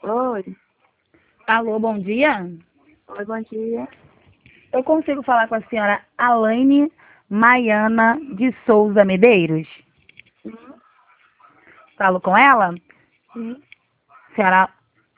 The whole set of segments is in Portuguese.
Oi. Alô, bom dia. Oi, bom dia. Eu consigo falar com a senhora Alaine Maiana de Souza Medeiros? Sim, Falo com ela? sim. Senhora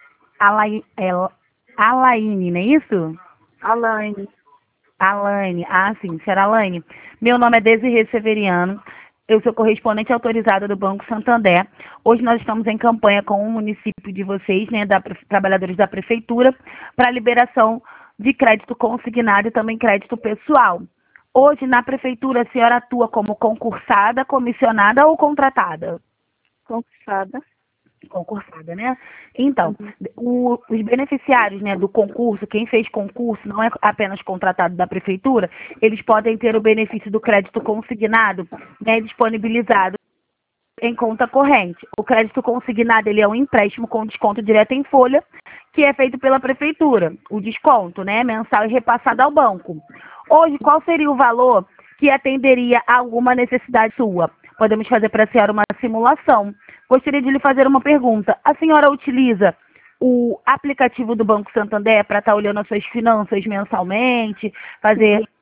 Alaine, não é isso? Alaine. Alaine, sim, senhora Alaine. Meu nome é Desirê Severiano. Eu sou correspondente autorizada do Banco Santander. Hoje nós estamos em campanha com o município de vocês, né, trabalhadores da prefeitura, para liberação de crédito consignado e também crédito pessoal. Hoje, na prefeitura, a senhora atua como concursada, comissionada ou contratada? Concursada. Concursada, né? Então, Uhum. os beneficiários, né, do concurso, quem fez concurso, não é apenas contratado da prefeitura, eles podem ter o benefício do crédito consignado, né, disponibilizado em conta corrente. O crédito consignado, ele é um empréstimo com desconto direto em folha, que é feito pela prefeitura. O desconto, né, mensal e repassado ao banco. Hoje, qual seria o valor que atenderia a alguma necessidade sua? Podemos fazer para a senhora uma simulação. Gostaria de lhe fazer uma pergunta. A senhora utiliza o aplicativo do Banco Santander para estar olhando as suas finanças mensalmente, fazer Sim,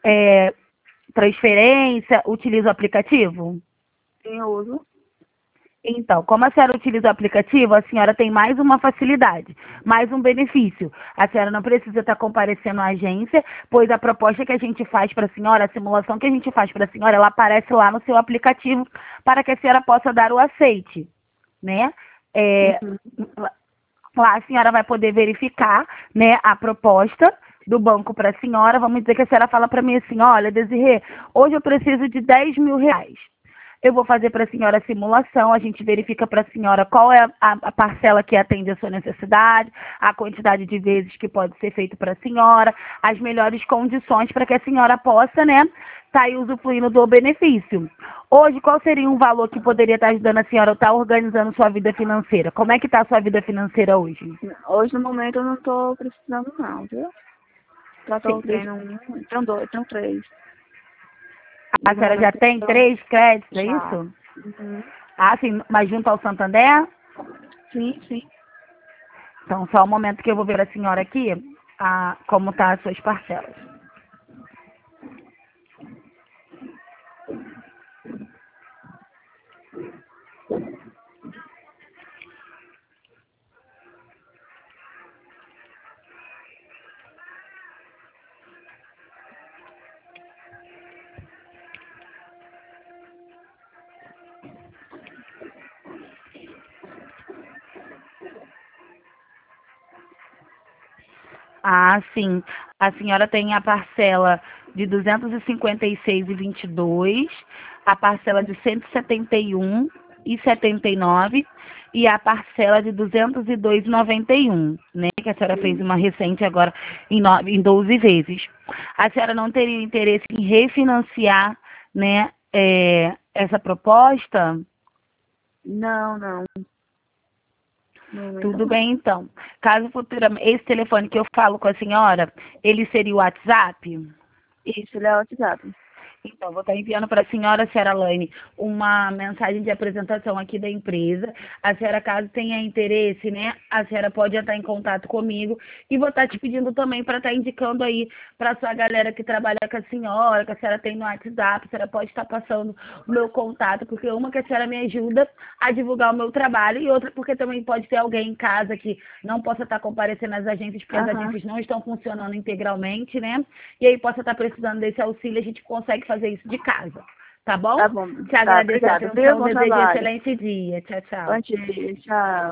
transferência? Utiliza o aplicativo? sim, eu uso. Então, como a senhora utiliza o aplicativo, a senhora tem mais uma facilidade, mais um benefício. A senhora não precisa estar comparecendo à agência, pois a proposta que a gente faz para a senhora, a simulação que a gente faz para a senhora, ela aparece lá no seu aplicativo para que a senhora possa dar o aceite, né? É, Uhum. lá a senhora vai poder verificar, né, a proposta do banco para a senhora. Vamos dizer que a senhora fala para mim assim: olha, Desirê, hoje eu preciso de 10 mil reais. Eu vou fazer para a senhora a simulação, a gente verifica para a senhora qual é a parcela que atende a sua necessidade, a quantidade de vezes que pode ser feito para a senhora, as melhores condições para que a senhora possa, né, estar aí usufruindo do benefício. Hoje, qual seria um valor que poderia estar ajudando a senhora a estar organizando sua vida financeira? Como é que está a sua vida financeira hoje? Hoje, no momento, eu não estou precisando, não, viu? Já Sim, estou tendo tenho dois, tenho três. a No senhora já momento, tem então, 3 créditos, é já. isso? Uhum. Sim, mas junto ao Santander? Sim, sim. Então, só um momento que eu vou ver a senhora aqui, como tá as suas parcelas. Sim. A senhora tem a parcela de 256,22, a parcela de 171,79 e a parcela de 202,91, né? Que a senhora fez Sim. uma recente agora em 12 vezes. A senhora não teria interesse em refinanciar, né, essa proposta? Não, não. No momento, Tudo não. bem, então. Caso futuramente, esse telefone que eu falo com a senhora, ele seria o WhatsApp? Isso, ele é o WhatsApp. Então, vou estar enviando para a senhora Laine, uma mensagem de apresentação aqui da empresa. A senhora, caso tenha interesse, né, a senhora pode entrar em contato comigo e vou estar te pedindo também para estar indicando aí para a sua galera que trabalha com a senhora, que a senhora tem no WhatsApp, a senhora pode estar passando o meu contato, porque uma que a senhora me ajuda a divulgar o meu trabalho e outra porque também pode ter alguém em casa que não possa estar comparecendo às agências, porque as Aham. agências não estão funcionando integralmente, né? E aí possa estar precisando desse auxílio, a gente consegue fazer isso de casa, tá bom? Tá bom. Te Tá, agradeço a obrigada, viu? atenção, Bom desejo um trabalho. excelente dia. Tchau, Bom tchau. dia, tchau.